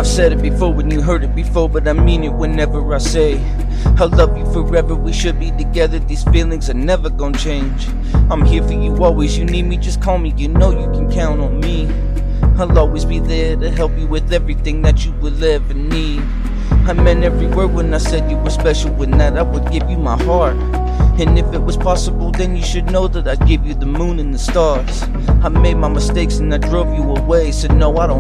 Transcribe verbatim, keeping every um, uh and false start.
I've said it before when you heard it before, but I mean it whenever I say I love you forever, we should be together, these feelings are never gonna change. I'm here for you always, you need me, just call me, you know you can count on me. I'll always be there to help you with everything that you will ever need. I meant every word when I said you were special, when that I would give you my heart. And if it was possible, then you should know that I'd give you the moon and the stars. I made my mistakes and I drove you away, so no, I don't